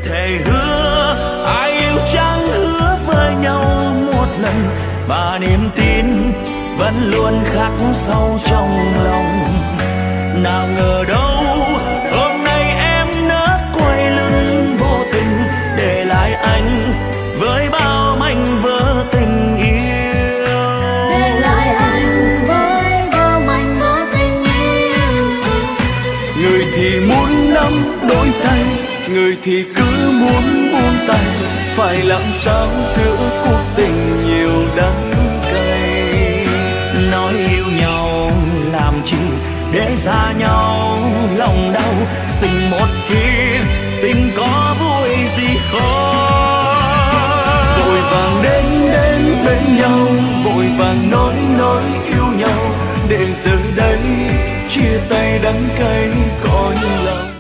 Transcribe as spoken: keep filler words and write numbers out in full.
thề hứa ai yêu chẳng hứa với nhau một lần, và niềm tin vẫn luôn khắc sâu trong lòng. Nào ngờ đâu hôm nay em nỡ quay lưng vô tình, để lại anh với bao mảnh vỡ tình yêu. Để lại anh với bao mảnh vỡ tình yêu. Người thì muốn nắm đôi tay, người thì cứ muốn buông tay, phải làm sao giữa cuộc tình nhiều đắng cay. Nói yêu nhau làm chi để xa nhau lòng đau, tình một khi tình có vui gì khó. Vội vàng đến đến bên nhau, vội vàng nói nói yêu nhau, để giờ đây chia tay đắng cay cõi lòng.